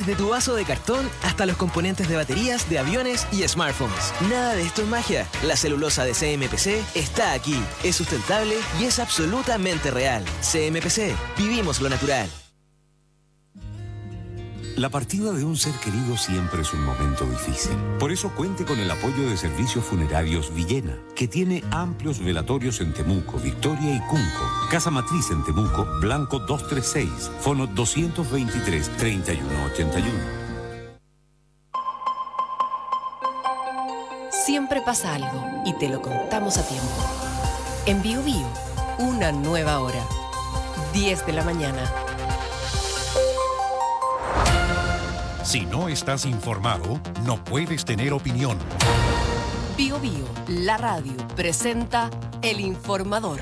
Desde tu vaso de cartón hasta los componentes de baterías de aviones y smartphones. Nada de esto es magia. La celulosa de CMPC está aquí. Es sustentable y es absolutamente real. CMPC. Vivimos lo natural. La partida de un ser querido siempre es un momento difícil. Por eso cuente con el apoyo de Servicios Funerarios Villena, que tiene amplios velatorios en Temuco, Victoria y Cunco. Casa Matriz en Temuco, Blanco 236, fono 223-3181. Siempre pasa algo y te lo contamos a tiempo. En Bio Bio, una nueva hora. 10 de la mañana. Si no estás informado, no puedes tener opinión. Bio Bio, la radio, presenta El Informador.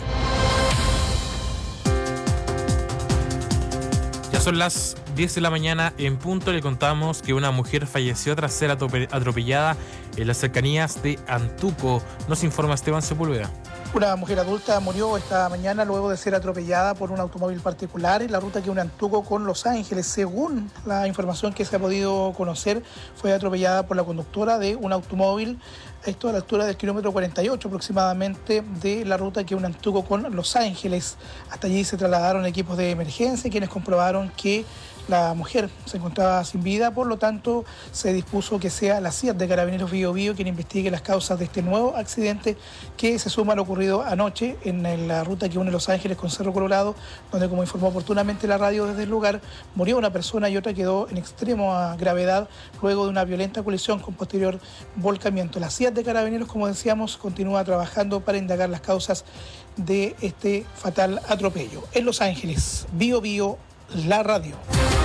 Ya son las 10 de la mañana en punto. Le contamos que una mujer falleció tras ser atropellada en las cercanías de Antuco. Nos informa Esteban Sepúlveda. Una mujer adulta murió esta mañana luego de ser atropellada por un automóvil particular en la ruta que une Antuco con Los Ángeles. Según la información que se ha podido conocer, fue atropellada por la conductora de un automóvil, esto a la altura del kilómetro 48 aproximadamente de la ruta que une Antuco con Los Ángeles. Hasta allí se trasladaron equipos de emergencia, quienes comprobaron que la mujer se encontraba sin vida, por lo tanto se dispuso que sea la CIAT de Carabineros Bio Bio quien investigue las causas de este nuevo accidente que se suma a lo ocurrido anoche en la ruta que une Los Ángeles con Cerro Colorado, donde, como informó oportunamente la radio desde el lugar, murió una persona y otra quedó en extrema gravedad luego de una violenta colisión con posterior volcamiento. La CIAT de Carabineros, como decíamos, continúa trabajando para indagar las causas de este fatal atropello. En Los Ángeles, Bio Bio, la radio.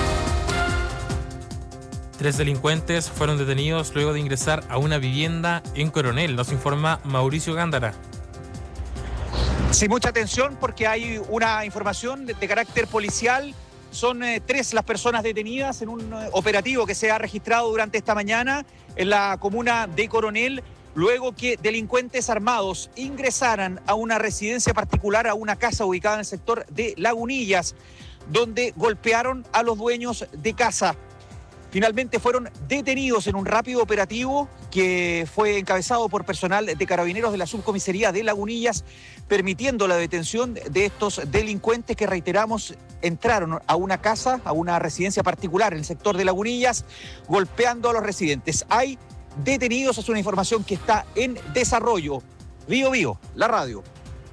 3 delincuentes fueron detenidos luego de ingresar a una vivienda en Coronel. Nos informa Mauricio Gándara. Sí, mucha atención porque hay una información de carácter policial. Son 3 las personas detenidas en un operativo que se ha registrado durante esta mañana en la comuna de Coronel, luego que delincuentes armados ingresaran a una residencia particular, a una casa ubicada en el sector de Lagunillas, donde golpearon a los dueños de casa. Finalmente fueron detenidos en un rápido operativo que fue encabezado por personal de Carabineros de la Subcomisaría de Lagunillas, permitiendo la detención de estos delincuentes que, reiteramos, entraron a una casa, a una residencia particular en el sector de Lagunillas, golpeando a los residentes. Hay detenidos, es una información que está en desarrollo. Bio Bio, la radio.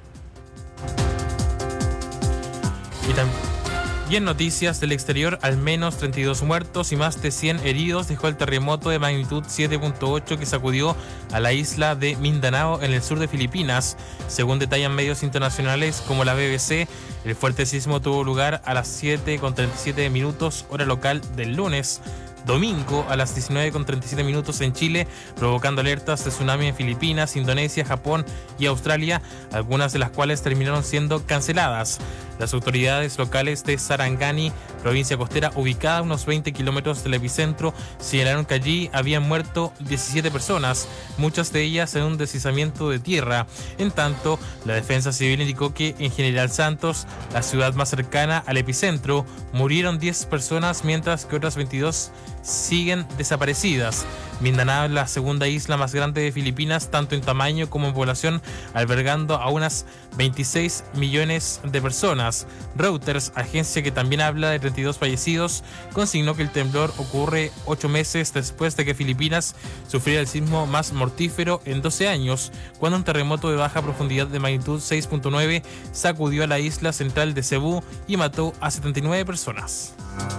Y en noticias del exterior, al menos 32 muertos y más de 100 heridos dejó el terremoto de magnitud 7.8 que sacudió a la isla de Mindanao en el sur de Filipinas. Según detallan medios internacionales como la BBC, el fuerte sismo tuvo lugar a las 7:37 hora local del lunes. Domingo a las 19:37 en Chile, provocando alertas de tsunami en Filipinas, Indonesia, Japón y Australia, algunas de las cuales terminaron siendo canceladas. Las autoridades locales de Sarangani, provincia costera ubicada a unos 20 kilómetros del epicentro, señalaron que allí habían muerto 17 personas, muchas de ellas en un deslizamiento de tierra. En tanto, la Defensa Civil indicó que en General Santos, la ciudad más cercana al epicentro, murieron 10 personas, mientras que otras 22 siguen desaparecidas. Mindanao es la segunda isla más grande de Filipinas, tanto en tamaño como en población, albergando a unas 26 millones de personas. Reuters, agencia que también habla de 32 fallecidos, consignó que el temblor ocurre 8 meses después de que Filipinas sufriera el sismo más mortífero en 12 años, cuando un terremoto de baja profundidad de magnitud 6.9 sacudió a la isla central de Cebú y mató a 79 personas.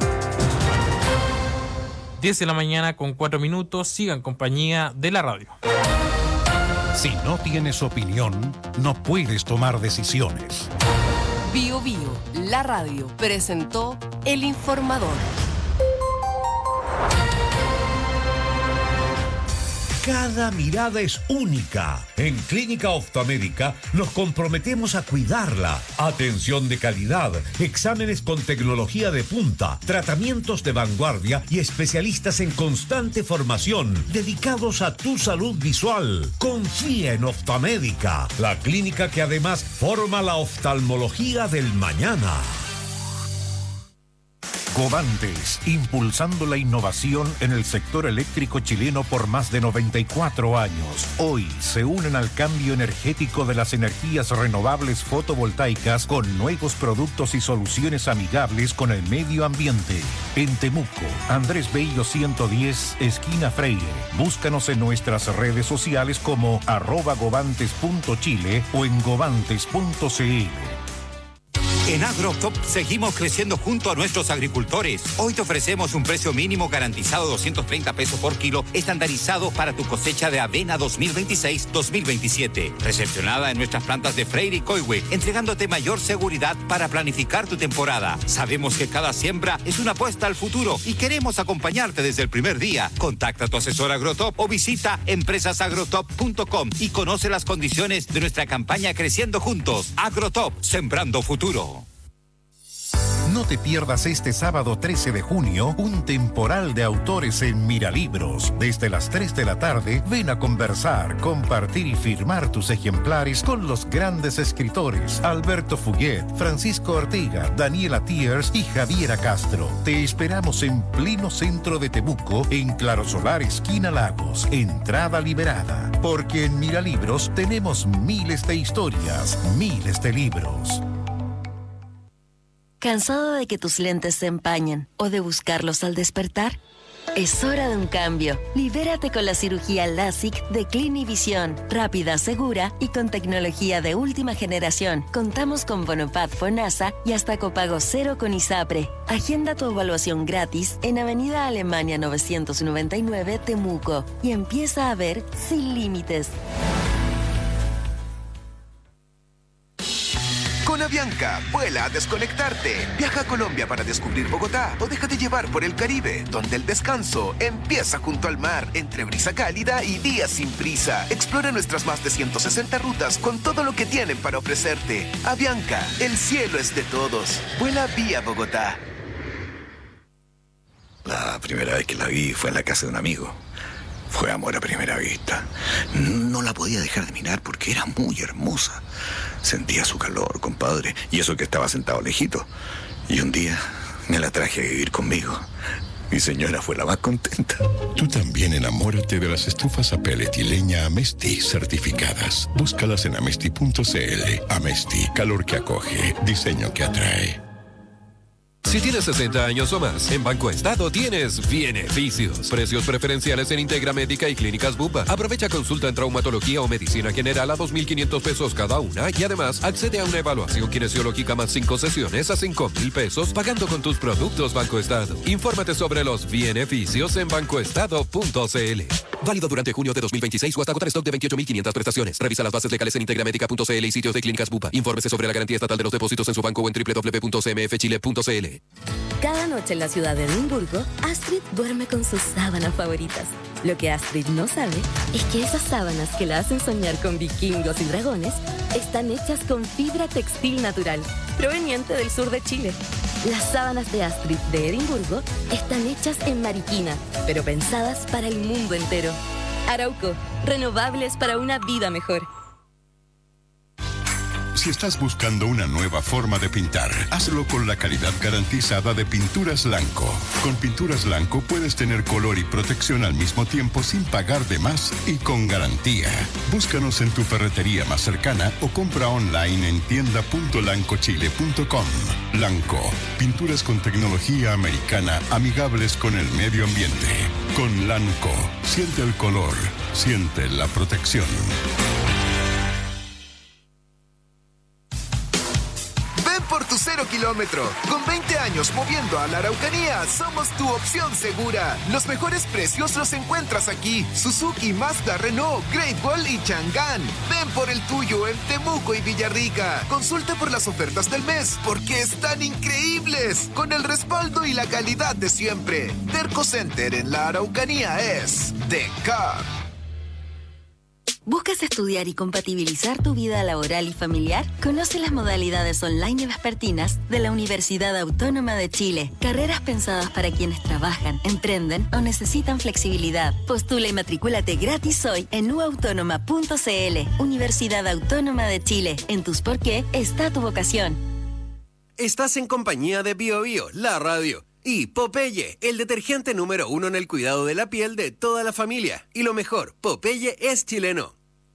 10 de la mañana con 4 minutos, sigan compañía de la radio. Si no tienes opinión, no puedes tomar decisiones. Bio Bio, la radio, presentó El Informador. Cada mirada es única. En Clínica Optomédica nos comprometemos a cuidarla. Atención de calidad, exámenes con tecnología de punta, tratamientos de vanguardia y especialistas en constante formación dedicados a tu salud visual. Confía en Optomédica, la clínica que además forma la oftalmología del mañana. Govantes, impulsando la innovación en el sector eléctrico chileno por más de 94 años. Hoy se unen al cambio energético de las energías renovables fotovoltaicas con nuevos productos y soluciones amigables con el medio ambiente. En Temuco, Andrés Bello 110, esquina Freire. Búscanos en nuestras redes sociales como @govantes.chile o en govantes.cl. En AgroTop seguimos creciendo junto a nuestros agricultores. Hoy te ofrecemos un precio mínimo garantizado de 230 pesos por kilo, estandarizado para tu cosecha de avena 2026-2027. Recepcionada en nuestras plantas de Freire y Coihue, entregándote mayor seguridad para planificar tu temporada. Sabemos que cada siembra es una apuesta al futuro y queremos acompañarte desde el primer día. Contacta a tu asesor AgroTop o visita empresasagrotop.com y conoce las condiciones de nuestra campaña Creciendo Juntos. AgroTop, sembrando futuro. No te pierdas este sábado 13 de junio un temporal de autores en Miralibros. Desde las 3 de la tarde, ven a conversar, compartir y firmar tus ejemplares con los grandes escritores Alberto Fuguet, Francisco Ortega, Daniela Tiers y Javiera Castro. Te esperamos en pleno centro de Temuco, en Claro Solar, esquina Lagos. Entrada liberada. Porque en Miralibros tenemos miles de historias, miles de libros. ¿Cansado de que tus lentes se empañen o de buscarlos al despertar? Es hora de un cambio. Libérate con la cirugía LASIK de Clinivision. Rápida, segura y con tecnología de última generación. Contamos con Bonopad FONASA y hasta copago cero con ISAPRE. Agenda tu evaluación gratis en Avenida Alemania 999 Temuco y empieza a ver sin límites. Con Avianca, vuela a desconectarte. Viaja a Colombia para descubrir Bogotá o déjate llevar por el Caribe, donde el descanso empieza junto al mar, entre brisa cálida y días sin prisa. Explora nuestras más de 160 rutas con todo lo que tienen para ofrecerte. Avianca, el cielo es de todos. Vuela vía Bogotá. La primera vez que la vi fue en la casa de un amigo. Fue amor a primera vista. No la podía dejar de mirar porque era muy hermosa. Sentía su calor, compadre, y eso que estaba sentado lejito. Y un día me la traje a vivir conmigo. Mi señora fue la más contenta. Tú también enamórate de las estufas a pellet y leña Amesti certificadas. Búscalas en amesti.cl. Amesti, calor que acoge, diseño que atrae. Si tienes 60 años o más, en Banco Estado tienes beneficios. Precios preferenciales en Integra Médica y Clínicas Bupa. Aprovecha consulta en traumatología o medicina general a 2.500 pesos cada una y además accede a una evaluación kinesiológica más 5 sesiones a 5.000 pesos pagando con tus productos Banco Estado. Infórmate sobre los beneficios en bancoestado.cl. Válido durante junio de 2026 o hasta agotar stock de 28.500 prestaciones. Revisa las bases legales en integramedica.cl y sitios de Clínicas Bupa. Infórmese sobre la garantía estatal de los depósitos en su banco o en www.cmfchile.cl. Cada noche en la ciudad de Edimburgo, Astrid duerme con sus sábanas favoritas. Lo que Astrid no sabe es que esas sábanas que la hacen soñar con vikingos y dragones están hechas con fibra textil natural, proveniente del sur de Chile. Las sábanas de Astrid de Edimburgo están hechas en Mariquina, pero pensadas para el mundo entero. Arauco, renovables para una vida mejor. Si estás buscando una nueva forma de pintar, hazlo con la calidad garantizada de Pinturas Lanco. Con Pinturas Lanco puedes tener color y protección al mismo tiempo sin pagar de más y con garantía. Búscanos en tu ferretería más cercana o compra online en tienda.lancochile.com. Lanco, pinturas con tecnología americana amigables con el medio ambiente. Con Lanco, siente el color, siente la protección. Por tu 0 kilómetro. Con 20 años moviendo a la Araucanía, somos tu opción segura. Los mejores precios los encuentras aquí. Suzuki, Mazda, Renault, Great Wall y Chang'an. Ven por el tuyo en Temuco y Villarrica. Consulta por las ofertas del mes, porque están increíbles. Con el respaldo y la calidad de siempre. Terco Center en la Araucanía es The Car. ¿Buscas estudiar y compatibilizar tu vida laboral y familiar? Conoce las modalidades online y vespertinas de la Universidad Autónoma de Chile. Carreras pensadas para quienes trabajan, emprenden o necesitan flexibilidad. Postula y matricúlate gratis hoy en uautónoma.cl. Universidad Autónoma de Chile. En tus por qué está tu vocación. Estás en compañía de Bio Bio, la radio. Y Popeye, el detergente número 1 en el cuidado de la piel de toda la familia. Y lo mejor, Popeye es chileno.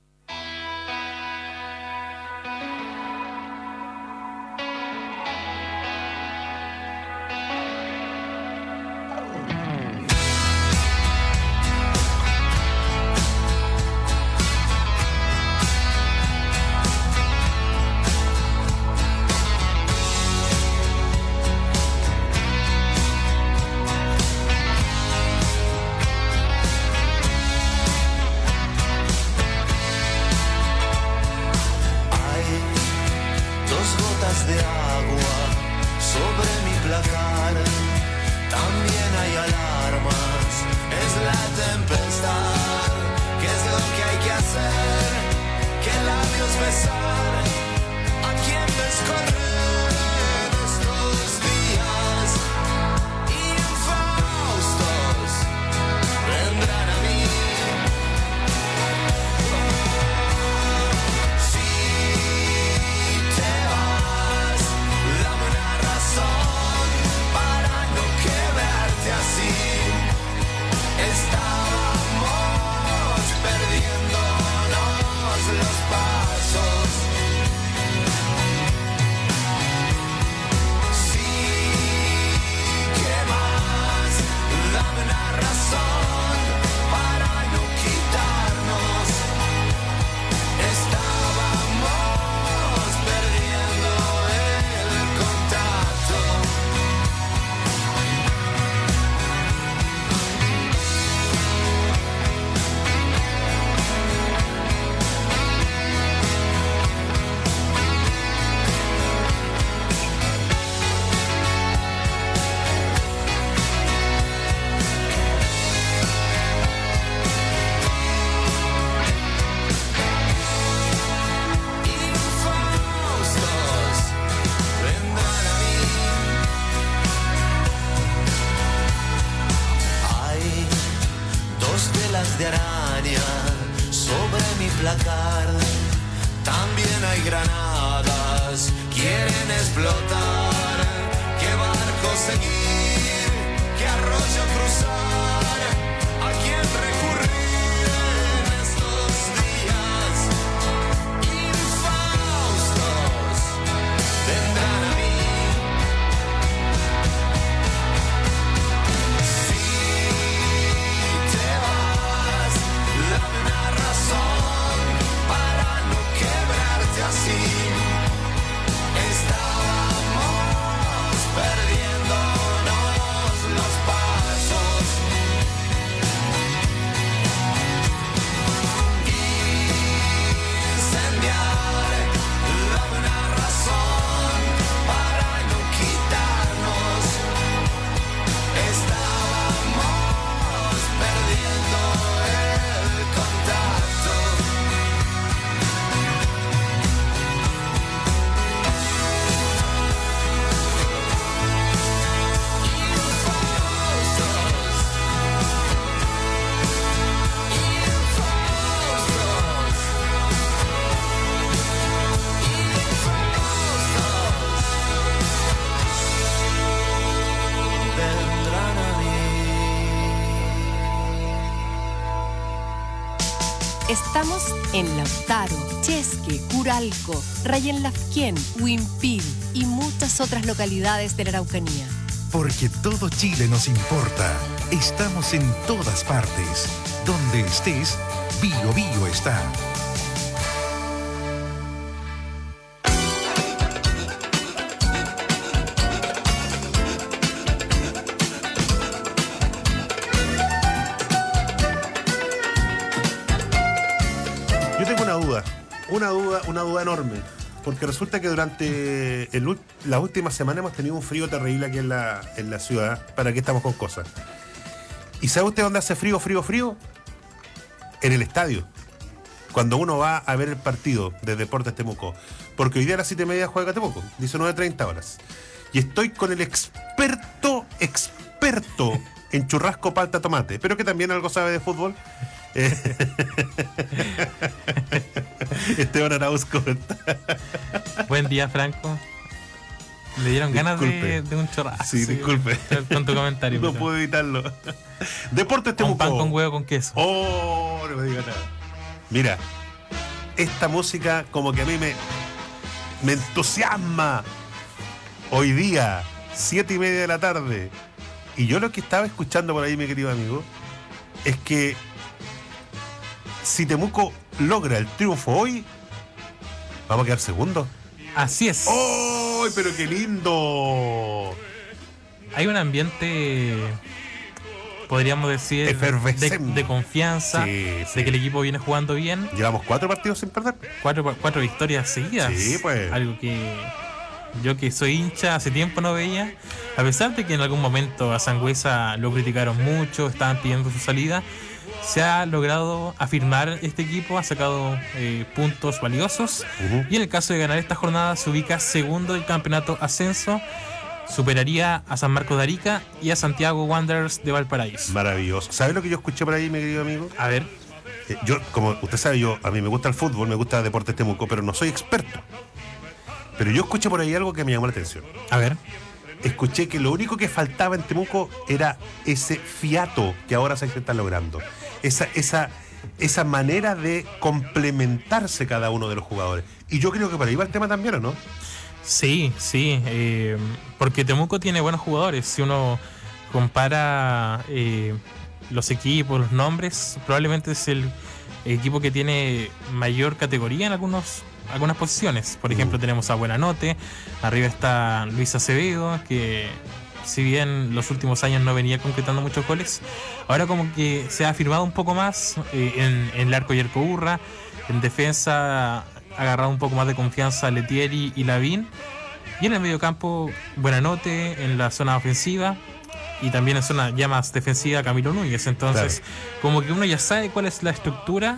Estamos en Lautaro, Chesque, Curalco, Rayenlafquén, Huimpil y muchas otras localidades de la Araucanía. Porque todo Chile nos importa. Estamos en todas partes. Donde estés, Bio Bio está. Yo tengo una duda enorme, porque resulta que durante las últimas semanas hemos tenido un frío terrible aquí en la ciudad. ¿Para qué estamos con cosas? ¿Y sabe usted dónde hace frío? En el estadio. Cuando uno va a ver el partido de Deportes Temuco. Porque hoy día a las 7:30 juega Temuco, 19:30 horas. Y estoy con el experto en churrasco, palta, tomate, pero que también algo sabe de fútbol. Esteban Arauz, ¿cómo está? Buen día, Franco. Le dieron ganas de un chorrazo. Sí, disculpe. Con tu comentario. No puedo evitarlo. Deportes Temuco. Un pan con huevo con queso. Oh, no me diga nada. Mira, esta música como que a mí me entusiasma. Hoy día, 7:30 de la tarde. Y yo lo que estaba escuchando por ahí, mi querido amigo, es que si Temuco logra el triunfo hoy, vamos a quedar segundo. Así es. ¡Oh, pero qué lindo! Hay un ambiente, podríamos decir, de confianza, de que el equipo viene jugando bien. Llevamos 4 partidos sin perder. 4 victorias seguidas. Sí, pues. Algo que yo, que soy hincha, hace tiempo no veía. A pesar de que en algún momento a Sangüesa lo criticaron mucho, estaban pidiendo su salida, se ha logrado afirmar este equipo, ha sacado puntos valiosos. Y en el caso de ganar esta jornada, se ubica segundo del campeonato ascenso. Superaría a San Marcos de Arica y a Santiago Wanderers de Valparaíso. Maravilloso. ¿Sabes lo que yo escuché por ahí, mi querido amigo? A ver. Yo, como usted sabe, a mí me gusta el fútbol, me gusta Deportes Temuco, pero no soy experto. Pero yo escuché por ahí algo que me llamó la atención. A ver. Escuché que lo único que faltaba en Temuco era ese fiato que ahora se está logrando. Esa manera de complementarse cada uno de los jugadores. Y yo creo que por ahí va el tema también, ¿o no? Sí, porque Temuco tiene buenos jugadores. Si uno compara los equipos, los nombres, probablemente es el equipo que tiene mayor categoría en algunas posiciones. Por ejemplo, tenemos a Buenanote, arriba está Luis Acevedo, que si bien los últimos años no venía concretando muchos goles, ahora como que se ha afirmado un poco más en el arco Yerko Urra. En defensa ha agarrado un poco más de confianza Letieri y Lavín, y en el medio campo Buenanote en la zona ofensiva, y también en zona ya más defensiva Camilo Núñez. Entonces, como que uno ya sabe cuál es la estructura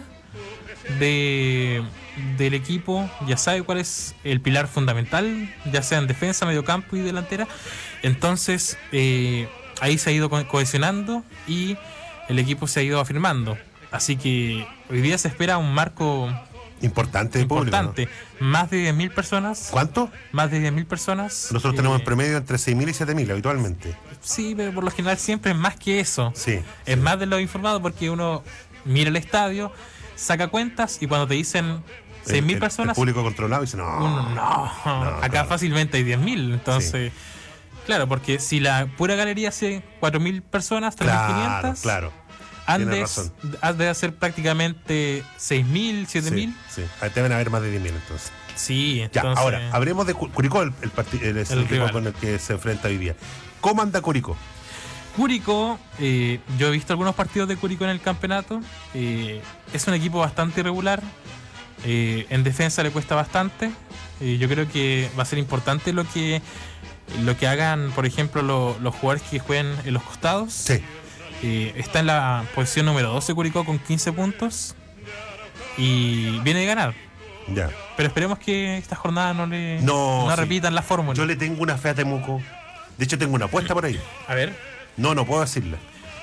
del equipo, ya sabe cuál es el pilar fundamental, ya sea en defensa, medio campo y delantera. Entonces ahí se ha ido cohesionando y el equipo se ha ido afirmando. Así que hoy día se espera un marco importante de público, ¿no? Más de 10.000 personas. ¿Cuánto? Más de 10.000 personas. Nosotros tenemos en promedio entre 6.000 y 7.000 habitualmente. Sí, pero por lo general siempre es más que eso. Sí. Es más de lo informado, porque uno mira el estadio, saca cuentas, y cuando te dicen 6.000 personas, el público controlado dice no, acá fácilmente hay 10.000. Entonces, claro, porque si la pura galería hace 4.000 personas, 3.500, claro. Andes de hacer prácticamente 6.000, 7.000. Sí, deben haber más de 10.000 entonces. Sí, ya, entonces. ahora, hablemos de Curicó, el equipo con el que se enfrenta hoy día. ¿Cómo anda Curicó? Curicó, yo he visto algunos partidos de Curicó en el campeonato. Es un equipo bastante irregular. En defensa le cuesta bastante. Yo creo que va a ser importante lo que hagan, por ejemplo, los jugadores que jueguen en los costados. Sí. Está en la posición número 12 Curicó con 15 puntos y viene de ganar. Ya. Pero esperemos que esta jornada no repitan la fórmula. Yo le tengo una fe a Temuco. De hecho, tengo una apuesta por ahí. A ver. No puedo decirla.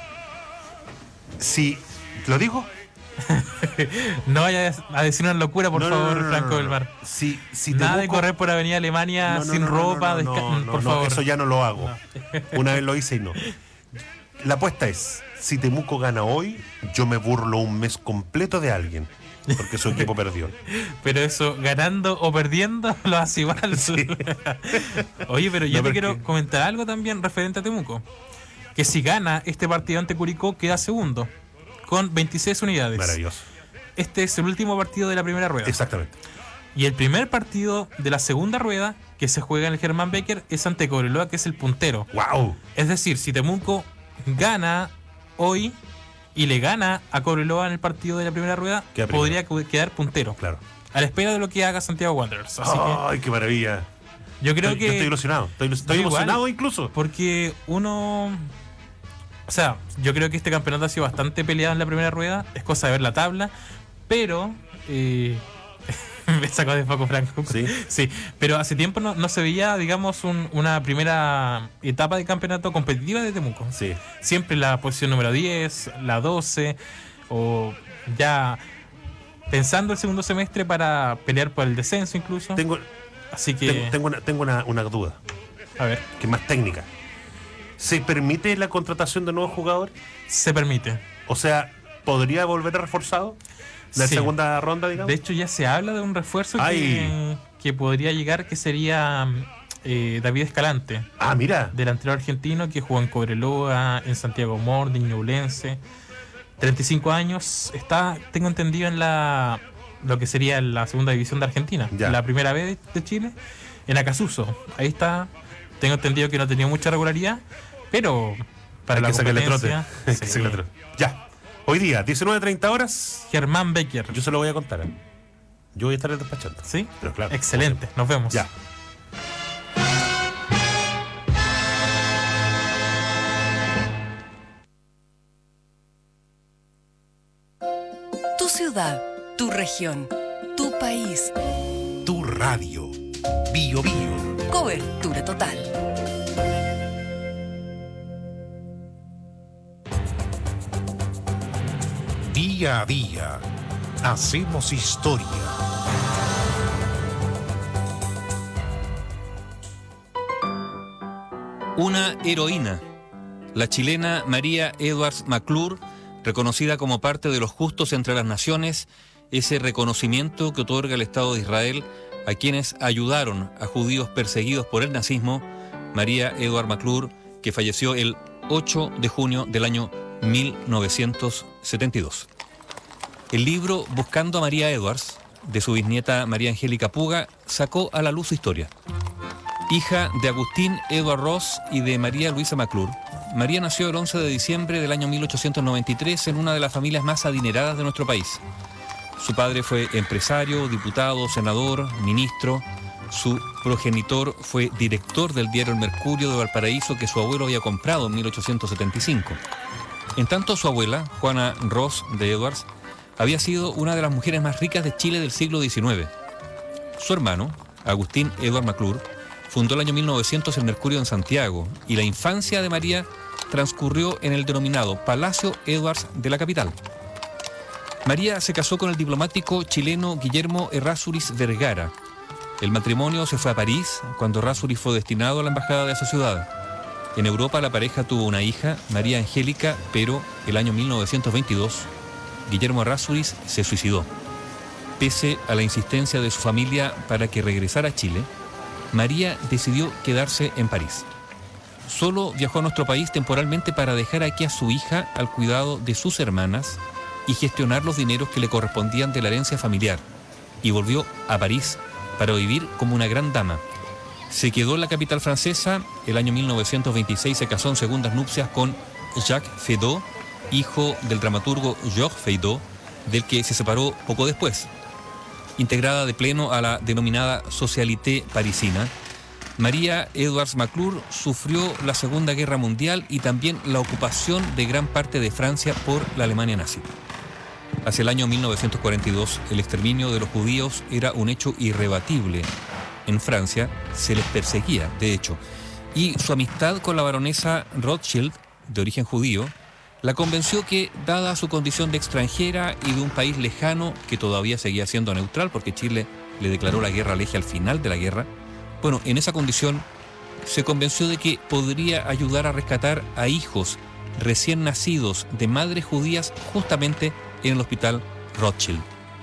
Si ¿lo digo? No vaya a decir una locura, por favor, Franco del Mar. Si nada Temuco, de correr por Avenida Alemania sin ropa, por favor. Eso ya no lo hago. Una vez lo hice y no. La apuesta es, si Temuco gana hoy, yo me burlo un mes completo de alguien, porque su equipo perdió. Pero eso, ganando o perdiendo, lo hace igual. Sí. Oye, pero yo te quiero comentar algo también referente a Temuco. Que si gana este partido ante Curicó, queda segundo, con 26 unidades. Maravilloso. Este es el último partido de la primera rueda. Exactamente. Y el primer partido de la segunda rueda, que se juega en el Germán Becker, es ante Cobreloa, que es el puntero. ¡Wow! Es decir, si Temuco gana hoy y le gana a Cobreloa en el partido de la primera rueda, podría quedar puntero. Claro. A la espera de lo que haga Santiago Wanderers. ¡Ay, qué maravilla! Yo creo que. Yo estoy ilusionado. Estoy emocionado incluso. Porque uno. O sea, yo creo que este campeonato ha sido bastante peleado en la primera rueda. Es cosa de ver la tabla. Pero. Me sacó de foco, Franco. Sí. Pero hace tiempo no se veía, digamos, una primera etapa de campeonato competitiva de Temuco. Sí. Siempre la posición número 10, la 12, o ya pensando el segundo semestre para pelear por el descenso incluso. Tengo una duda. A ver. Que es más técnica. ¿Se permite la contratación de nuevos jugadores? Se permite. O sea, ¿podría volver reforzado? ¿La segunda ronda, digamos? De hecho, ya se habla de un refuerzo que podría llegar, que sería David Escalante. Ah, mira. Delantero argentino que jugó en Cobreloa, en Santiago Morning, Ñublense. 35 años. Está, tengo entendido, en lo que sería la segunda división de Argentina. Ya. La primera vez de Chile, en Acasuso. Ahí está. Tengo entendido que no ha tenido mucha regularidad, pero para la competencia... Sí. Ya. Hoy día, 19:30 horas. Germán Becker. Yo se lo voy a contar. Yo voy a estar despachando. ¿Sí? Pero claro. Excelente. Nos vemos. Ya. Tu ciudad, tu región, tu país. Tu radio. Bio Bio. Cobertura total. Día a día, hacemos historia. Una heroína, la chilena María Edwards McClure, reconocida como parte de los justos entre las naciones, ese reconocimiento que otorga el Estado de Israel a quienes ayudaron a judíos perseguidos por el nazismo. María Edwards McClure, que falleció el 8 de junio del año 1972. El libro Buscando a María Edwards, de su bisnieta María Angélica Puga, sacó a la luz su historia. Hija de Agustín Edward Ross y de María Luisa McClure, María nació el 11 de diciembre del año 1893 en una de las familias más adineradas de nuestro país. Su padre fue empresario, diputado, senador, ministro. Su progenitor fue director del diario El Mercurio de Valparaíso, que su abuelo había comprado en 1875. En tanto, su abuela, Juana Ross de Edwards, había sido una de las mujeres más ricas de Chile del siglo XIX. Su hermano, Agustín Edward McClure, fundó el año 1900 el Mercurio en Santiago, y la infancia de María transcurrió en el denominado Palacio Edwards de la capital. María se casó con el diplomático chileno Guillermo Errázuriz Vergara. El matrimonio se fue a París cuando Errázuriz fue destinado a la embajada de esa ciudad. En Europa la pareja tuvo una hija, María Angélica, pero el año 1922 Guillermo Errázuriz se suicidó. Pese a la insistencia de su familia para que regresara a Chile, María decidió quedarse en París. Solo viajó a nuestro país temporalmente para dejar aquí a su hija al cuidado de sus hermanas y gestionar los dineros que le correspondían de la herencia familiar, y volvió a París para vivir como una gran dama. Se quedó en la capital francesa. El año 1926 se casó en segundas nupcias con Jacques Feydeau, hijo del dramaturgo Georges Feydeau, del que se separó poco después. Integrada de pleno a la denominada socialité parisina, María Edwards McClure sufrió la Segunda Guerra Mundial y también la ocupación de gran parte de Francia por la Alemania nazi. Hacia el año 1942, el exterminio de los judíos era un hecho irrebatible. En Francia se les perseguía, de hecho, y su amistad con la baronesa Rothschild, de origen judío, la convenció que, dada su condición de extranjera y de un país lejano que todavía seguía siendo neutral, porque Chile le declaró la guerra al eje al final de la guerra, bueno, en esa condición se convenció de que podría ayudar a rescatar a hijos recién nacidos de madres judías justamente en el hospital Rothschild.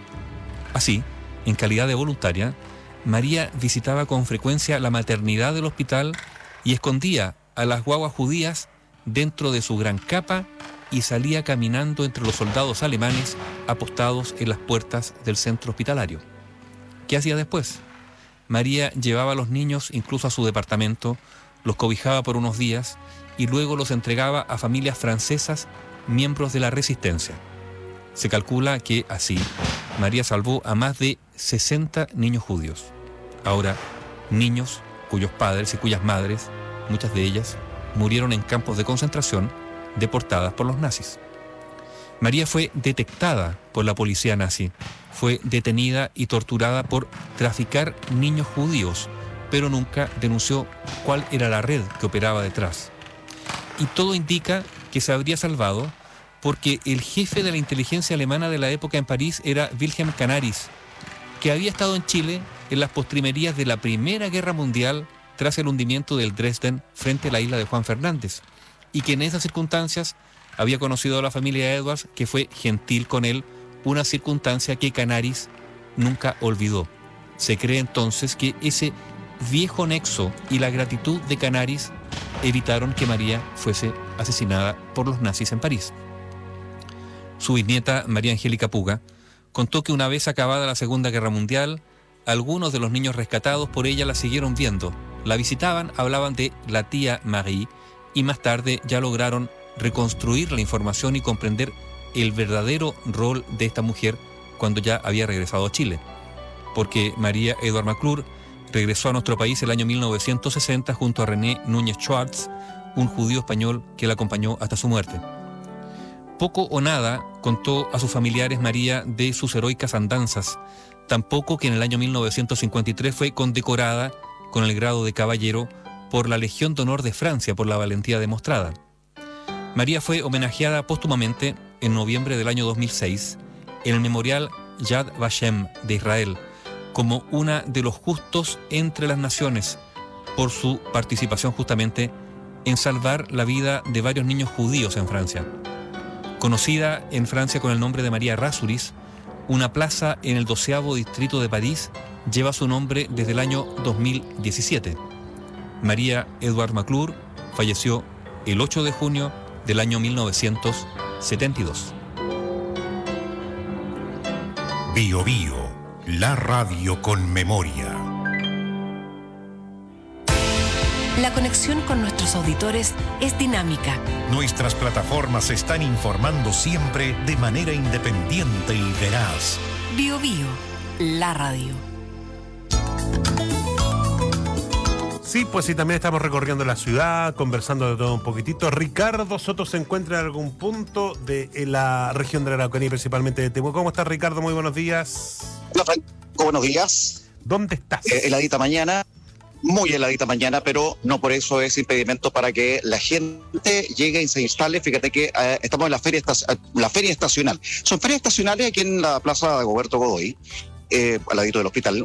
Así, en calidad de voluntaria, María visitaba con frecuencia la maternidad del hospital y escondía a las guaguas judías dentro de su gran capa y salía caminando entre los soldados alemanes apostados en las puertas del centro hospitalario. ¿Qué hacía después? María llevaba a los niños incluso a su departamento, los cobijaba por unos días y luego los entregaba a familias francesas, miembros de la Resistencia. Se calcula que así María salvó a más de 60 niños judíos. Ahora, niños cuyos padres y cuyas madres, muchas de ellas, murieron en campos de concentración deportadas por los nazis. María fue detectada por la policía nazi, fue detenida y torturada por traficar niños judíos, pero nunca denunció cuál era la red que operaba detrás. Y todo indica que se habría salvado porque el jefe de la inteligencia alemana de la época en París era Wilhelm Canaris, que había estado en Chile en las postrimerías de la Primera Guerra Mundial tras el hundimiento del Dresden frente a la isla de Juan Fernández, y que en esas circunstancias había conocido a la familia Edwards, que fue gentil con él, una circunstancia que Canaris nunca olvidó. Se cree entonces que ese viejo nexo y la gratitud de Canaris evitaron que María fuese asesinada por los nazis en París. Su bisnieta, María Angélica Puga, contó que una vez acabada la Segunda Guerra Mundial, algunos de los niños rescatados por ella la siguieron viendo, la visitaban, hablaban de la tía Marie y más tarde ya lograron reconstruir la información y comprender el verdadero rol de esta mujer cuando ya había regresado a Chile. Porque María Edward McClure regresó a nuestro país el año 1960 junto a René Núñez Schwartz, un judío español que la acompañó hasta su muerte. Poco o nada contó a sus familiares María de sus heroicas andanzas, tampoco que en el año 1953 fue condecorada con el grado de caballero por la Legión de Honor de Francia por la valentía demostrada. María fue homenajeada póstumamente en noviembre del año 2006 en el Memorial Yad Vashem de Israel como una de los justos entre las naciones por su participación justamente en salvar la vida de varios niños judíos en Francia. Conocida en Francia con el nombre de María Rasuris, una plaza en el 12º distrito de París lleva su nombre desde el año 2017. María Edward McClure falleció el 8 de junio del año 1972. Bio Bio, la radio con memoria. La conexión con nuestros auditores es dinámica. Nuestras plataformas están informando siempre de manera independiente y veraz. Bio Bio, la radio. Sí, pues sí, también estamos recorriendo la ciudad, conversando de todo un poquitito. Ricardo Soto se encuentra en algún punto de la región de la Araucanía, principalmente de Temuco. ¿Cómo estás, Ricardo? Muy buenos días. Hola, Franco. Buenos días. ¿Dónde estás? Heladita mañana, muy heladita mañana, pero no por eso es impedimento para que la gente llegue y se instale. Fíjate que estamos en la feria estacional. Son ferias estacionales aquí en la Plaza de Goberto Godoy, al ladito del hospital.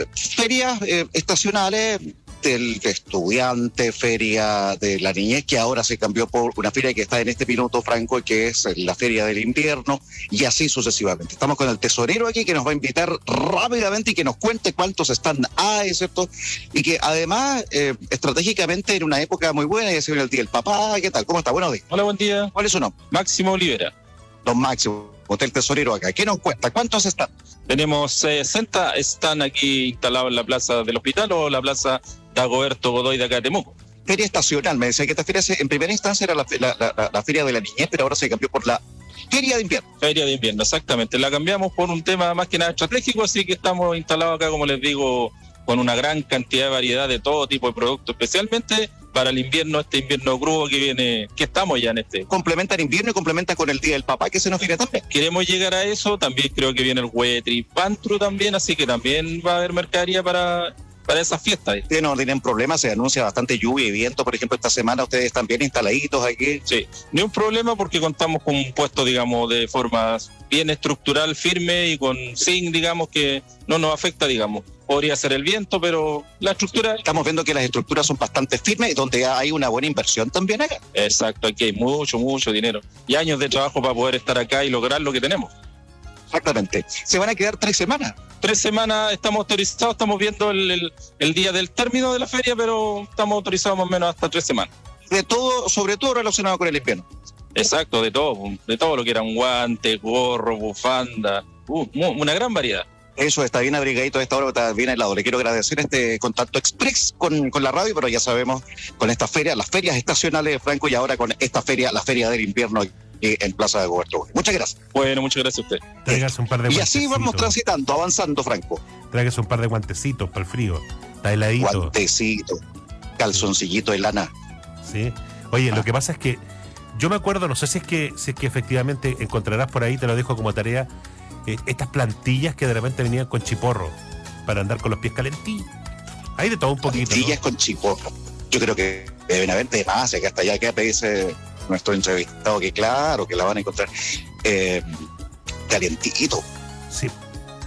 Ferias estacionales del estudiante, feria de la niñez, que ahora se cambió por una feria que está en este minuto, Franco, que es la feria del invierno, y así sucesivamente. Estamos con el tesorero aquí, que nos va a invitar rápidamente y que nos cuente cuántos están hay, ¿cierto? Y que además, estratégicamente, en una época muy buena, ya se viene el Día del Papá. ¿Qué tal? ¿Cómo está? Buenos días. Hola, buen día. ¿Cuál es su nombre? Máximo Olivera. Don Máximo, hotel tesorero acá. ¿Qué nos cuenta? ¿Cuántos están? Tenemos 60, están aquí instalados en la plaza del hospital o la plaza de Goberto Godoy de acá de Temuco. Feria estacional, me decía que esta feria en primera instancia era la feria de la niñez, pero ahora se cambió por la feria de invierno. Feria de invierno, exactamente. La cambiamos por un tema más que nada estratégico, así que estamos instalados acá, como les digo, con una gran cantidad de variedad de todo tipo de productos, especialmente para el invierno, este invierno crudo que viene, que estamos ya en este. Complementa el invierno y complementa con el Día del Papá, que se nos viene también. Queremos llegar a eso, también creo que viene el Huetri Pantru también, así que también va a haber mercadería para esas fiestas. Ustedes no tienen problemas, se anuncia bastante lluvia y viento, por ejemplo, esta semana ustedes están bien instaladitos aquí. Sí, ni un problema porque contamos con un puesto, digamos, de forma bien estructural, firme y con zinc, digamos, que no nos afecta, digamos. Podría ser el viento, pero la estructura... Estamos viendo que las estructuras son bastante firmes, donde hay una buena inversión también acá. Exacto, aquí hay mucho dinero y años de trabajo para poder estar acá y lograr lo que tenemos. Exactamente. Se van a quedar 3 semanas. 3 semanas estamos autorizados, estamos viendo el día del término de la feria, pero estamos autorizados más o menos hasta 3 semanas. De todo, sobre todo relacionado con el invierno. Exacto, de todo lo que eran guantes, gorro, bufanda, una gran variedad. Eso está bien abrigadito a esta hora, está bien helado. Le quiero agradecer este contacto express con la radio, pero ya sabemos, con esta feria, las ferias estacionales de Franco, y ahora con esta feria, la feria del invierno en Plaza de Goberto. Muchas gracias. Bueno, muchas gracias a usted. Tráigase un par de y así vamos transitando, avanzando, Franco. Tráigase un par de guantecitos para el frío. Está heladito. Guantecito, calzoncillito de lana. Sí. Oye, lo que pasa es que yo me acuerdo, no sé si es que efectivamente encontrarás por ahí, te lo dejo como tarea, estas plantillas que de repente venían con chiporro para andar con los pies calentitos. Hay de todo un poquito. Plantillas, ¿no? Con chiporro. Yo creo que deben haber de más, que hasta allá que dice nuestro entrevistado que claro, que la van a encontrar calientito. Sí.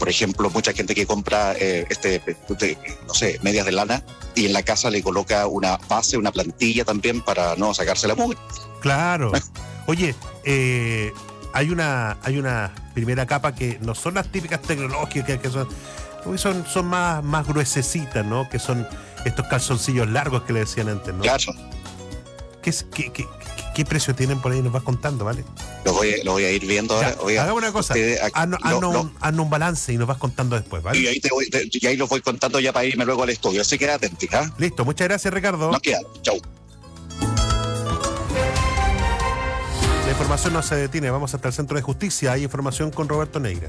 Por ejemplo, mucha gente que compra medias de lana y en la casa le coloca una base, una plantilla también para no sacarse la mugre. Claro. Oye, hay una primera capa que no son las típicas tecnológicas, que son más gruesecitas, ¿no? Que son estos calzoncillos largos que le decían antes, ¿no? Claro. ¿Qué precio tienen por ahí? Nos vas contando, ¿vale? Lo voy a ir viendo ahora. Hagamos una cosa, haznos un balance y nos vas contando después, ¿vale? Y ahí los voy contando ya para irme luego al estudio, así que atenti, ¿ah? Listo, muchas gracias, Ricardo. No queda, chau. La información no se detiene, vamos hasta el Centro de Justicia. Hay información con Roberto Neira.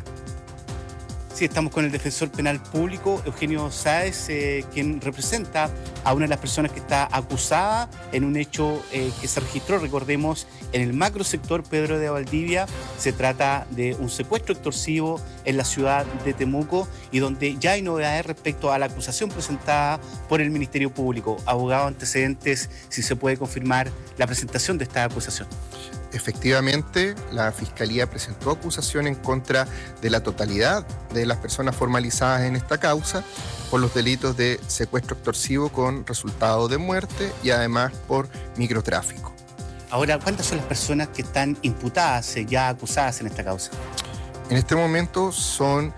Sí, estamos con el defensor penal público, Eugenio Sáez, quien representa a una de las personas que está acusada en un hecho que se registró, recordemos, en el macrosector Pedro de Valdivia. Se trata de un secuestro extorsivo en la ciudad de Temuco y donde ya hay novedades respecto a la acusación presentada por el Ministerio Público. Abogado, antecedentes, si se puede confirmar la presentación de esta acusación. Efectivamente, la Fiscalía presentó acusación en contra de la totalidad de las personas formalizadas en esta causa por los delitos de secuestro extorsivo con resultado de muerte y además por microtráfico. Ahora, ¿cuántas son las personas que están imputadas, ya acusadas en esta causa? En este momento son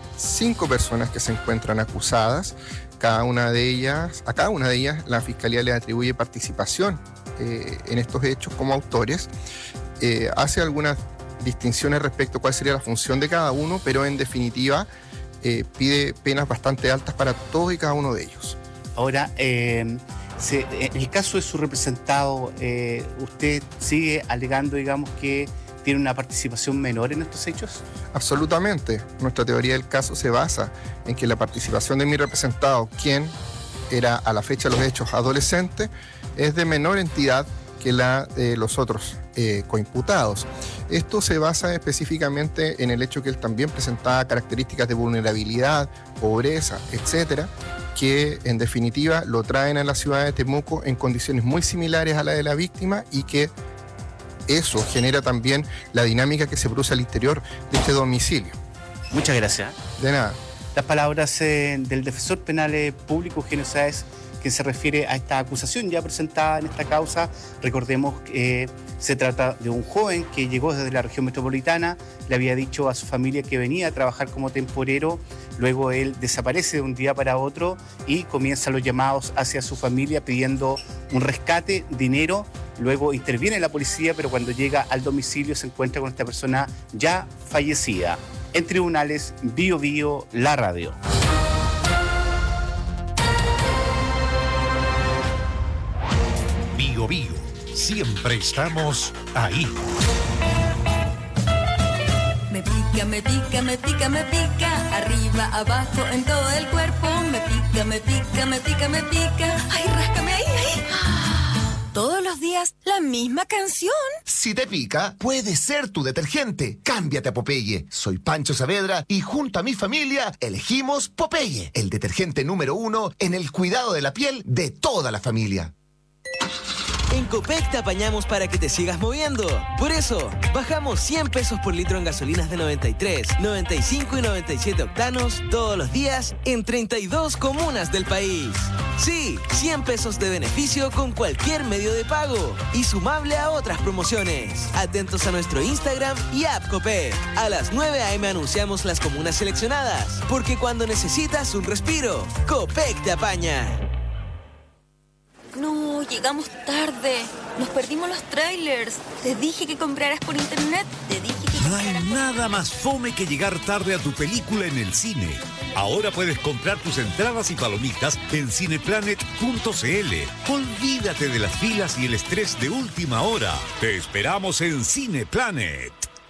5 personas que se encuentran acusadas. A cada una de ellas la Fiscalía le atribuye participación en estos hechos como autores. Hace algunas distinciones respecto a cuál sería la función de cada uno, pero en definitiva pide penas bastante altas para todos y cada uno de ellos. Ahora, en el caso de su representado, ¿usted sigue alegando, digamos, que tiene una participación menor en estos hechos? Absolutamente. Nuestra teoría del caso se basa en que la participación de mi representado, quien era a la fecha de los hechos adolescente, es de menor entidad que la de los otros coimputados. Esto se basa específicamente en el hecho que él también presentaba características de vulnerabilidad, pobreza, etcétera, que en definitiva lo traen a la ciudad de Temuco en condiciones muy similares a la de la víctima y que eso genera también la dinámica que se produce al interior de este domicilio. Muchas gracias. De nada. Las palabras del defensor penal público, Eugenio Sáez, que se refiere a esta acusación ya presentada en esta causa. Recordemos que se trata de un joven que llegó desde la región metropolitana, le había dicho a su familia que venía a trabajar como temporero, luego él desaparece de un día para otro y comienzan los llamados hacia su familia pidiendo un rescate, dinero. Luego interviene la policía, pero cuando llega al domicilio se encuentra con esta persona ya fallecida. En Tribunales, Bio Bio, la radio. Bio Bio, siempre estamos ahí. Me pica, me pica, me pica, me pica, arriba, abajo, en todo el cuerpo. Me pica, me pica, me pica, me pica. Ay, ráscame ahí, ahí. Todos los días la misma canción. Si te pica, puede ser tu detergente. Cámbiate a Popeye. Soy Pancho Saavedra y junto a mi familia elegimos Popeye, el detergente número 1 en el cuidado de la piel de toda la familia. En Copec te apañamos para que te sigas moviendo. Por eso, bajamos 100 pesos por litro en gasolinas de 93, 95 y 97 octanos todos los días en 32 comunas del país. Sí, 100 pesos de beneficio con cualquier medio de pago y sumable a otras promociones. Atentos a nuestro Instagram y app Copec. A las 9 a.m. anunciamos las comunas seleccionadas, porque cuando necesitas un respiro, Copec te apaña. No, llegamos tarde. Nos perdimos los trailers. Te dije que compraras por internet. No hay nada más fome que llegar tarde a tu película en el cine. Ahora puedes comprar tus entradas y palomitas en cineplanet.cl. Olvídate de las filas y el estrés de última hora. Te esperamos en Cineplanet.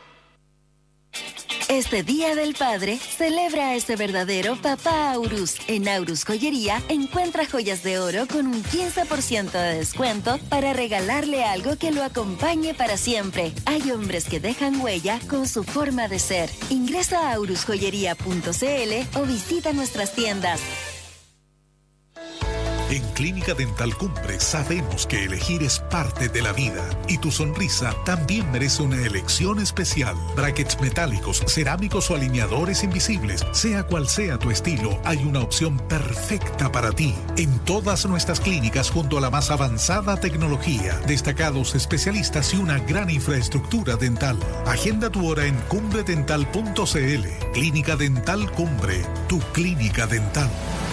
Este Día del Padre, celebra a ese verdadero papá Aurus. En Aurus Joyería, encuentra joyas de oro con un 15% de descuento para regalarle algo que lo acompañe para siempre. Hay hombres que dejan huella con su forma de ser. Ingresa a aurusjoyería.cl o visita nuestras tiendas. En Clínica Dental Cumbre sabemos que elegir es parte de la vida y tu sonrisa también merece una elección especial. Brackets metálicos, cerámicos o alineadores invisibles, sea cual sea tu estilo, hay una opción perfecta para ti. En todas nuestras clínicas junto a la más avanzada tecnología, destacados especialistas y una gran infraestructura dental. Agenda tu hora en cumbredental.cl. Clínica Dental Cumbre, tu clínica dental.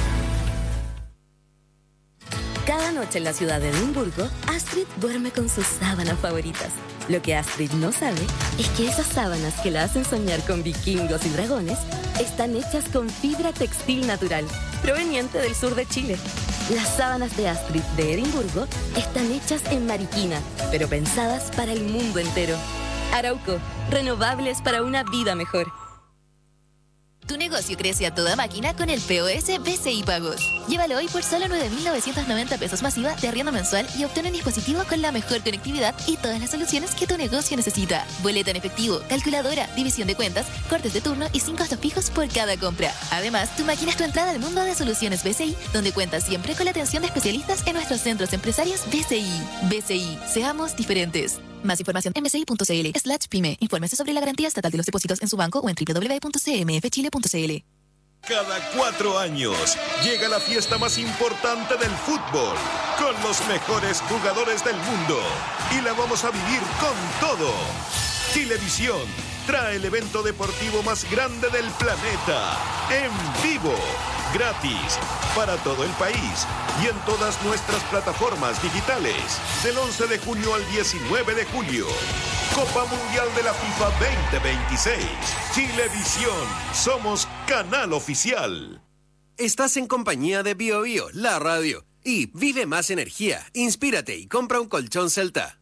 Cada noche en la ciudad de Edimburgo, Astrid duerme con sus sábanas favoritas. Lo que Astrid no sabe es que esas sábanas que la hacen soñar con vikingos y dragones están hechas con fibra textil natural, proveniente del sur de Chile. Las sábanas de Astrid de Edimburgo están hechas en Mariquina, pero pensadas para el mundo entero. Arauco, renovables para una vida mejor. Tu negocio crece a toda máquina con el POS BCI Pagos. Llévalo hoy por solo 9.990 pesos masiva de arriendo mensual y obtén un dispositivo con la mejor conectividad y todas las soluciones que tu negocio necesita. Boleta en efectivo, calculadora, división de cuentas, cortes de turno y sin costos fijos por cada compra. Además, tu máquina es tu entrada al mundo de soluciones BCI, donde cuentas siempre con la atención de especialistas en nuestros centros empresarios BCI. BCI, seamos diferentes. Más información en bci.cl/pyme. Infórmese sobre la garantía estatal de los depósitos en su banco o en www.cmfchile.cl. Cada 4 años llega la fiesta más importante del fútbol, con los mejores jugadores del mundo. Y la vamos a vivir con todo. Chilevisión trae el evento deportivo más grande del planeta, en vivo, gratis, para todo el país y en todas nuestras plataformas digitales, del 11 de junio al 19 de julio. Copa Mundial de la FIFA 2026. Chilevisión, somos canal oficial. Estás en compañía de Bio Bio, la radio. Y vive más energía, inspírate y compra un colchón Celta.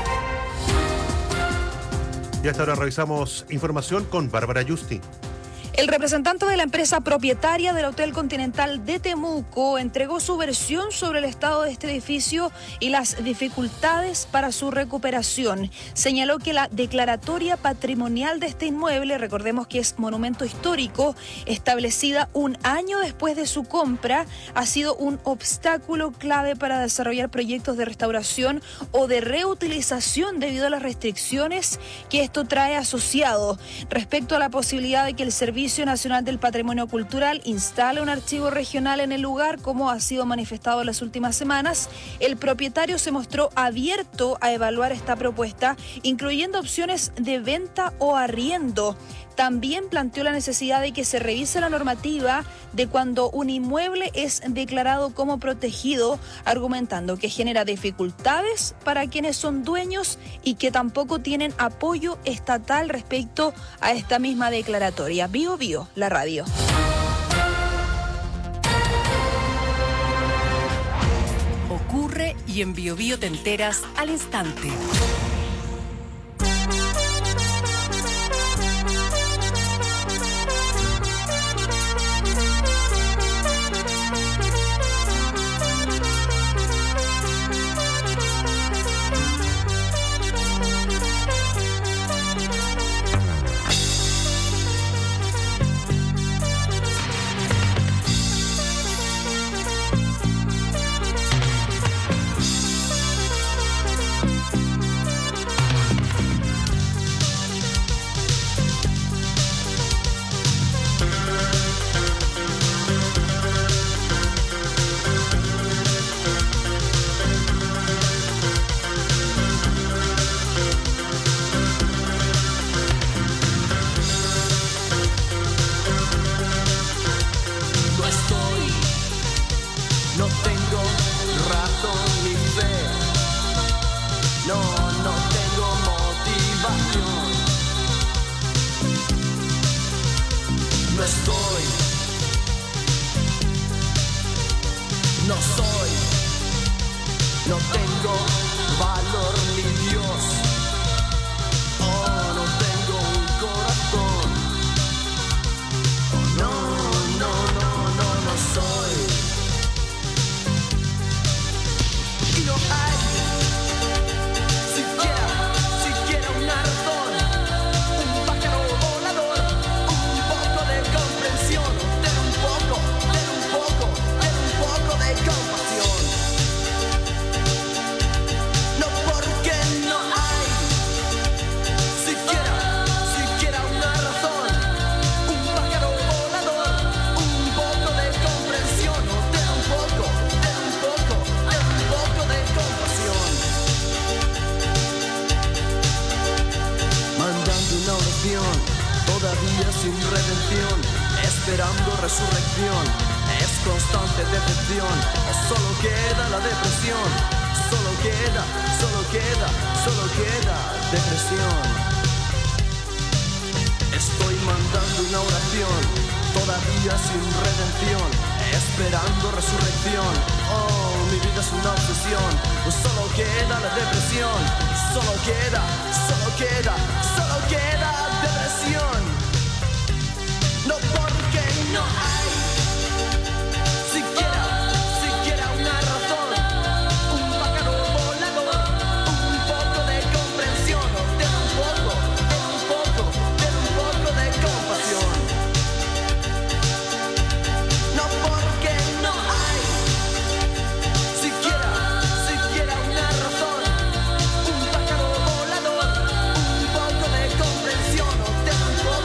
Y hasta ahora revisamos información con Bárbara Justi. El representante de la empresa propietaria del Hotel Continental de Temuco entregó su versión sobre el estado de este edificio y las dificultades para su recuperación. Señaló que la declaratoria patrimonial de este inmueble, recordemos que es monumento histórico, establecida un año después de su compra, ha sido un obstáculo clave para desarrollar proyectos de restauración o de reutilización debido a las restricciones que esto trae asociado. Respecto a la posibilidad de que el Servicio Nacional del Patrimonio Cultural instale un archivo regional en el lugar, como ha sido manifestado en las últimas semanas, el propietario se mostró abierto a evaluar esta propuesta, incluyendo opciones de venta o arriendo. También planteó la necesidad de que se revise la normativa de cuando un inmueble es declarado como protegido, argumentando que genera dificultades para quienes son dueños y que tampoco tienen apoyo estatal respecto a esta misma declaratoria. Bio Bio, la radio. Ocurre y en Bio Bio te enteras al instante. Todavía sin redención, esperando resurrección. Es constante decepción, solo queda la depresión. Solo queda depresión. Estoy mandando una oración, todavía sin redención, esperando resurrección. Oh, mi vida es una obsesión. Solo queda la depresión. Solo queda depresión. No, porque no hay siquiera una razón. Un pájaro volador, un poco de comprensión. Ten un poco de compasión. No, porque no hay siquiera una razón. Un pájaro volador, un poco de comprensión. Ten un poco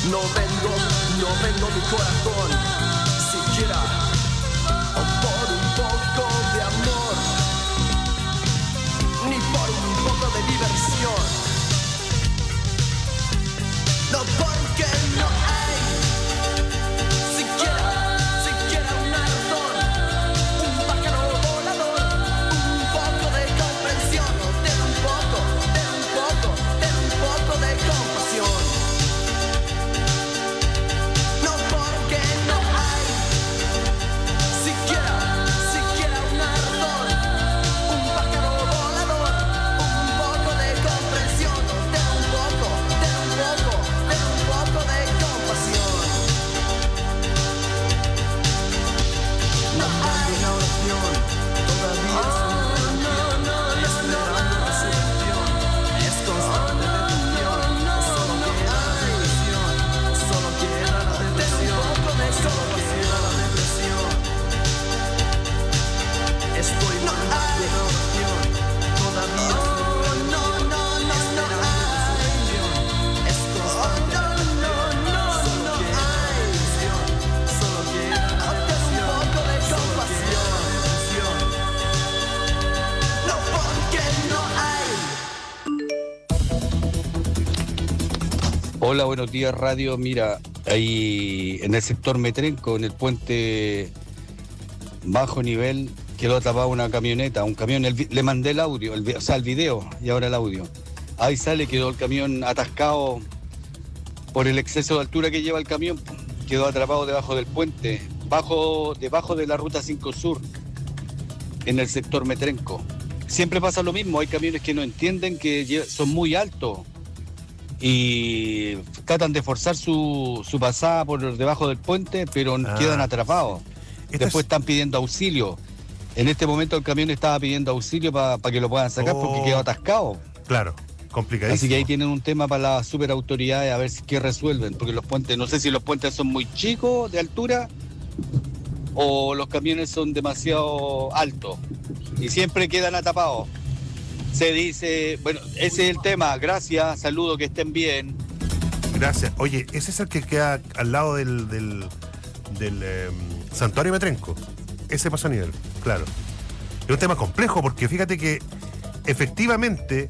No vendo mi corazón, siquiera por un poco de amor, ni por un poco de diversión. No, porque no hay siquiera una razón, un pájaro volador, un poco de comprensión, ten un poco de compasión. No, porque no hay siquiera una razón, un pájaro volador, un poco de comprensión, ten un poco de compasión. No hay una oración, todavía esperando resurrección, es constante detención, solo queda la depresión, estoy mal de la oración, todavía es constante solo queda la depresión, no, porque no hay. Hola, buenos días, radio. Mira, ahí en el sector Metrenco, en el puente bajo nivel, quedó atrapada una camioneta, un camión. Le mandé el audio, el video y ahora el audio. Ahí sale, quedó el camión atascado por el exceso de altura que lleva el camión. Quedó atrapado debajo del puente, debajo de la ruta 5 Sur, en el sector Metrenco. Siempre pasa lo mismo, hay camiones que no entienden que son muy altos y tratan de forzar su pasada por debajo del puente, pero quedan atrapados. Después están pidiendo auxilio. En este momento el camión estaba pidiendo auxilio para que lo puedan sacar porque quedó atascado. Claro, complicadísimo. Así que ahí tienen un tema para las superautoridades a ver qué resuelven, porque los puentes, no sé si los puentes son muy chicos de altura o los camiones son demasiado altos y siempre quedan atapados. Se dice, bueno, ese es el tema. Gracias, saludos, que estén bien. Gracias. Oye, ese es el que queda al lado del Santuario Metrenco. Ese paso a nivel, claro. Es un tema complejo porque fíjate que efectivamente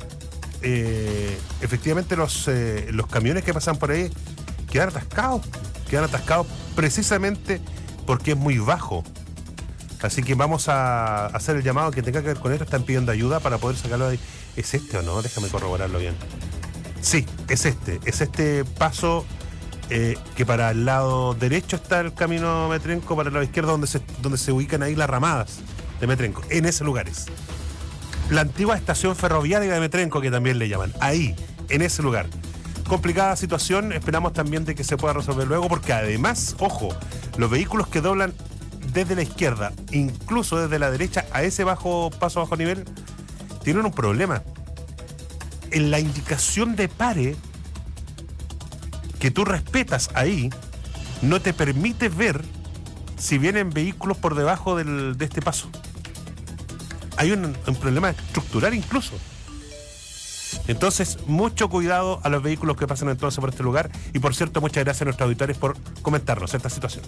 los camiones que pasan por ahí quedan atascados precisamente porque es muy bajo. Así que vamos a hacer el llamado que tenga que ver con esto. Están pidiendo ayuda para poder sacarlo de ahí. ¿Es este o no? Déjame corroborarlo bien. Sí, es este paso que para el lado derecho está el camino Metrenco, para el lado izquierdo donde se ubican ahí las ramadas de Metrenco, en esos lugares. La antigua estación ferroviaria de Metrenco, que también le llaman, ahí, en ese lugar. Complicada situación, esperamos también de que se pueda resolver luego, porque además, ojo, los vehículos que doblan desde la izquierda, incluso desde la derecha, a ese paso bajo nivel, tienen un problema. En la indicación de pare que tú respetas ahí, no te permite ver si vienen vehículos por debajo de este paso. Hay un problema estructural incluso. Entonces, mucho cuidado a los vehículos que pasan entonces por este lugar. Y por cierto, muchas gracias a nuestros auditores por comentarnos esta situación.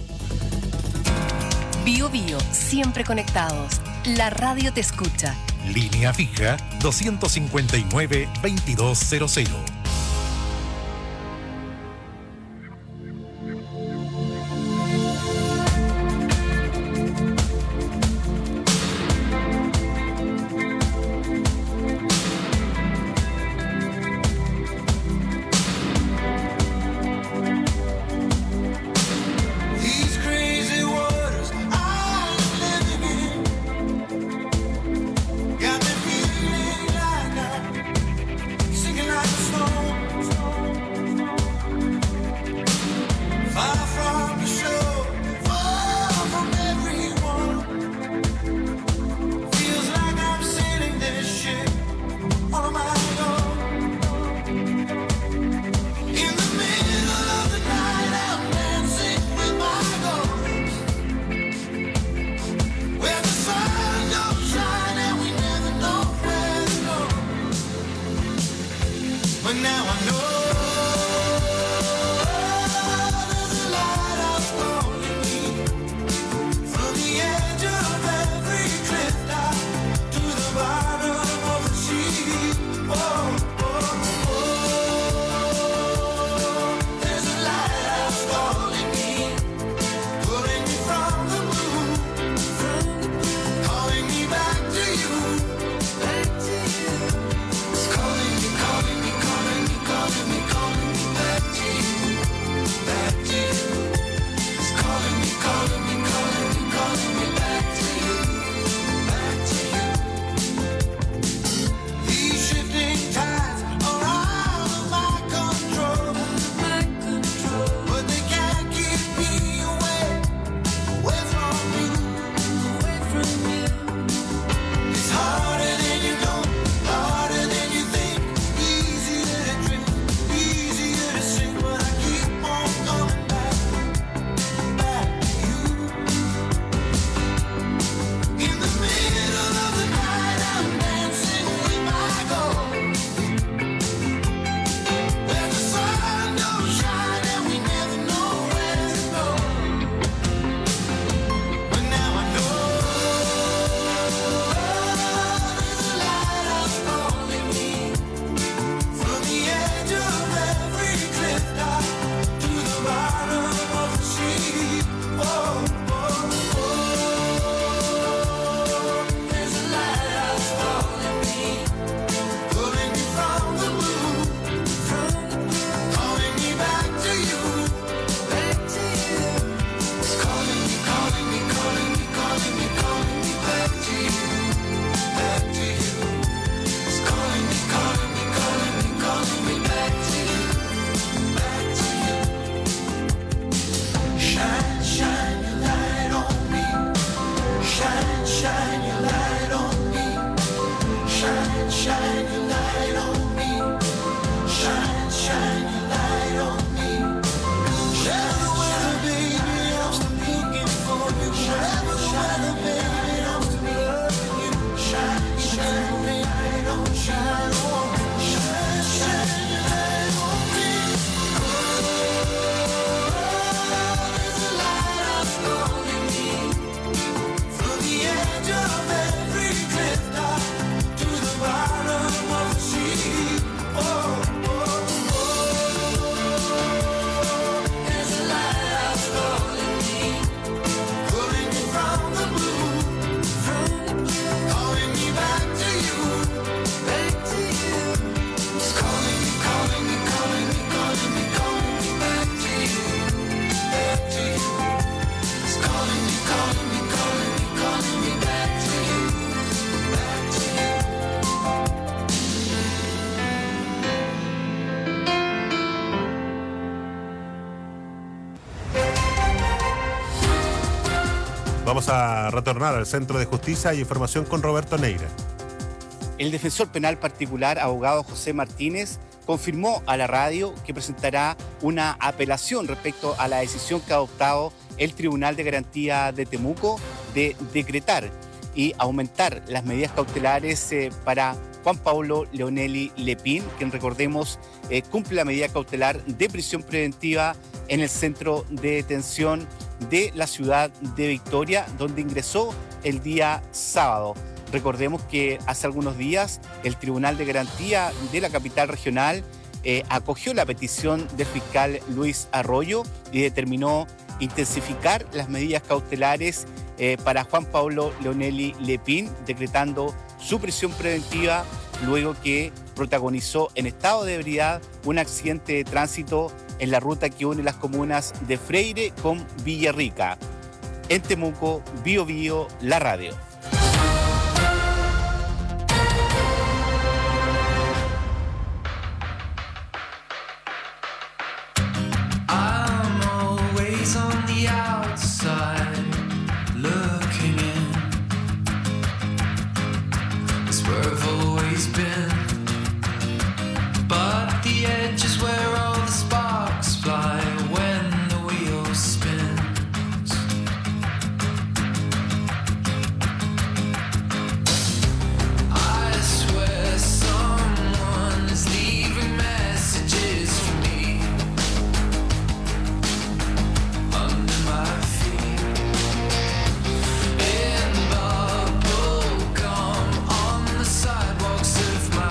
Bio Bio, siempre conectados. La radio te escucha. Línea fija 259-2200. But now I know Vamos a retornar al Centro de Justicia y Información con Roberto Neira. El defensor penal particular, abogado José Martínez, confirmó a la radio que presentará una apelación respecto a la decisión que ha adoptado el Tribunal de Garantía de Temuco de decretar y aumentar las medidas cautelares para Juan Pablo Leonelli Lepín, quien, recordemos, cumple la medida cautelar de prisión preventiva en el centro de detención de la ciudad de Victoria, donde ingresó el día sábado. Recordemos que hace algunos días el Tribunal de Garantía de la capital regional acogió la petición del fiscal Luis Arroyo y determinó intensificar las medidas cautelares para Juan Pablo Leonelli Lepín, decretando su prisión preventiva luego que protagonizó en estado de ebriedad un accidente de tránsito en la ruta que une las comunas de Freire con Villarrica. En Temuco, Bio Bio, la radio. Sidewalks of my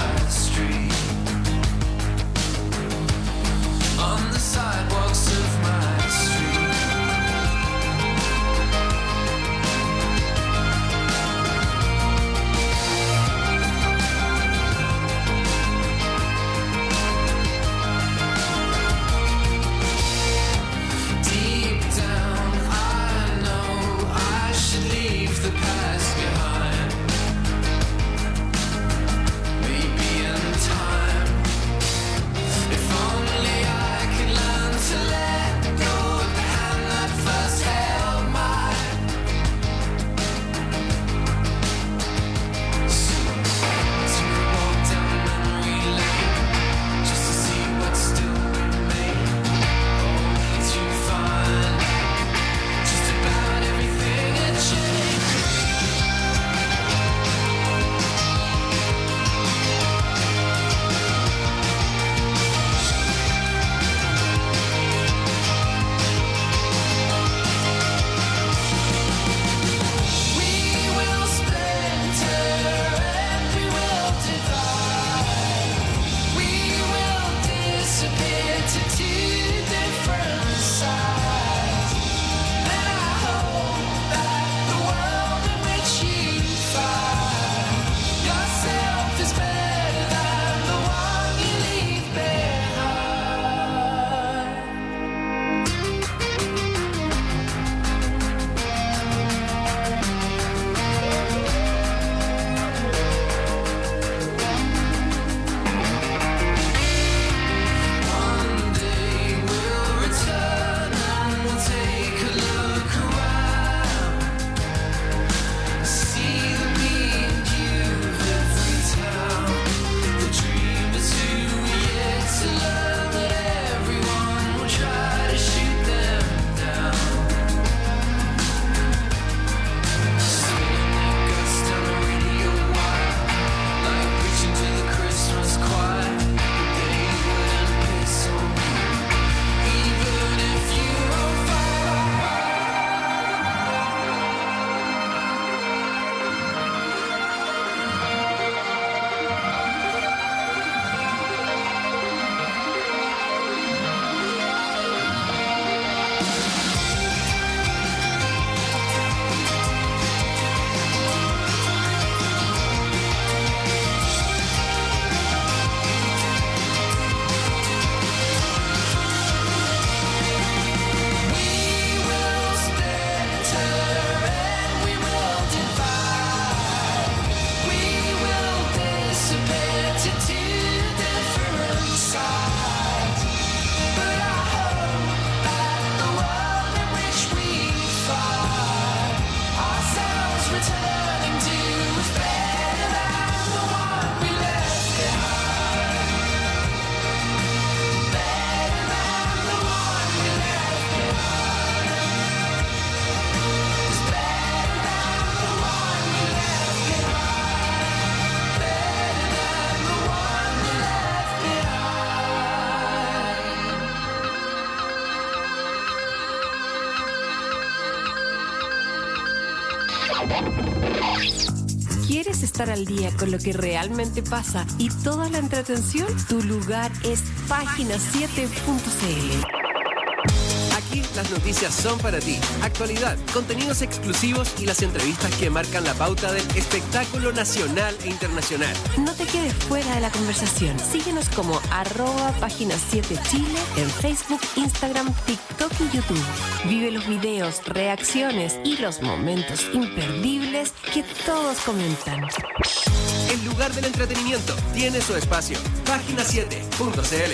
quieres estar al día con lo que realmente pasa y toda la entretención, tu lugar es página7.cl. Aquí las noticias son para ti. Actualidad, contenidos exclusivos y las entrevistas que marcan la pauta del espectáculo nacional e internacional. No te quedes fuera de la conversación. Síguenos como @página7chile en Facebook, Instagram, TikTok y YouTube. Vive los videos, reacciones y los momentos imperdibles que todos comentan. El lugar del entretenimiento tiene su espacio. Página7.cl.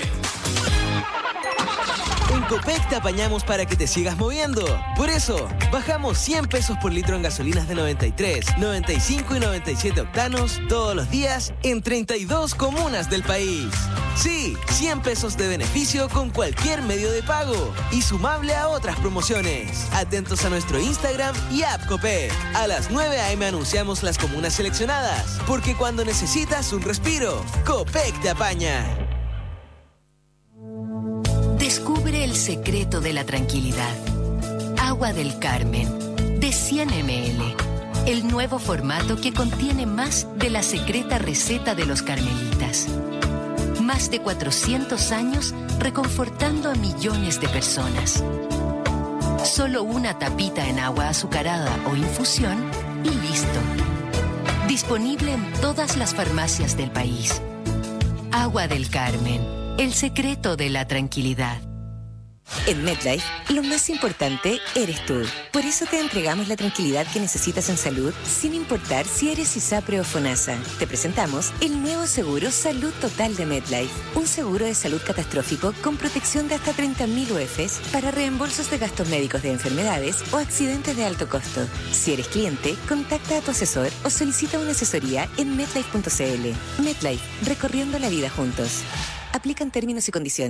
En Copec te apañamos para que te sigas moviendo. Por eso, bajamos 100 pesos por litro en gasolinas de 93, 95 y 97 octanos todos los días en 32 comunas del país. Sí, 100 pesos de beneficio con cualquier medio de pago y sumable a otras promociones. Atentos a nuestro Instagram y app Copec. A las 9 a.m. anunciamos las comunas seleccionadas, porque cuando necesitas un respiro, Copec te apaña. Descubre el secreto de la tranquilidad. Agua del Carmen, de 100 ml. El nuevo formato que contiene más de la secreta receta de los carmelitas. Más de 400 años reconfortando a millones de personas. Solo una tapita en agua azucarada o infusión y listo. Disponible en todas las farmacias del país. Agua del Carmen. El secreto de la tranquilidad. En MetLife, lo más importante eres tú. Por eso te entregamos la tranquilidad que necesitas en salud, sin importar si eres ISAPRE o FONASA. Te presentamos el nuevo seguro Salud Total de MetLife. Un seguro de salud catastrófico con protección de hasta 30.000 UFs para reembolsos de gastos médicos de enfermedades o accidentes de alto costo. Si eres cliente, contacta a tu asesor o solicita una asesoría en MetLife.cl. MetLife, recorriendo la vida juntos. Aplican términos y condiciones.